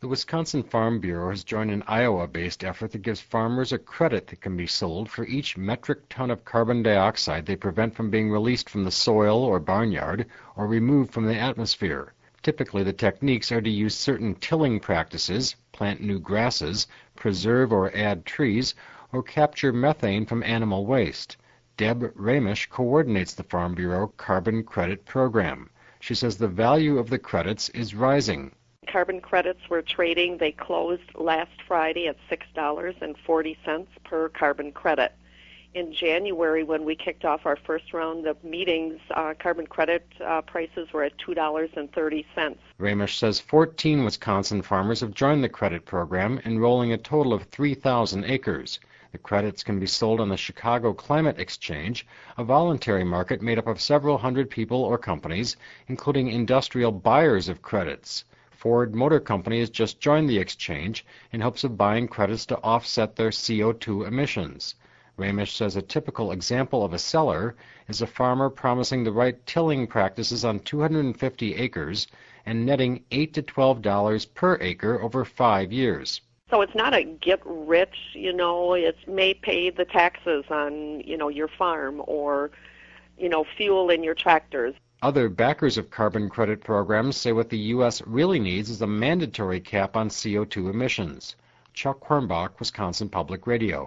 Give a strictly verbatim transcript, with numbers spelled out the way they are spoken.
The Wisconsin Farm Bureau has joined an Iowa-based effort that gives farmers a credit that can be sold for each metric ton of carbon dioxide they prevent from being released from the soil or barnyard or removed from the atmosphere. Typically, the techniques are to use certain tilling practices, plant new grasses, preserve or add trees, or capture methane from animal waste. Deb Ramish coordinates the Farm Bureau Carbon Credit Program. She says the value of the credits is rising. Carbon credits we're trading, they closed last Friday at six dollars and forty cents per carbon credit. In January, when we kicked off our first round of meetings, uh, carbon credit uh, prices were at two dollars and thirty cents. Ramish says fourteen Wisconsin farmers have joined the credit program, enrolling a total of three thousand acres. The credits can be sold on the Chicago Climate Exchange, a voluntary market made up of several hundred people or companies, including industrial buyers of credits. Ford Motor Company has just joined the exchange in hopes of buying credits to offset their C O two emissions. Ramish says a typical example of a seller is a farmer promising the right tilling practices on two hundred fifty acres and netting eight to twelve dollars per acre over five years. So it's not a get rich, you know, it may pay the taxes on, you know, your farm or, you know, fuel in your tractors. Other backers of carbon credit programs say what the U S really needs is a mandatory cap on C O two emissions. Chuck Hornbach, Wisconsin Public Radio.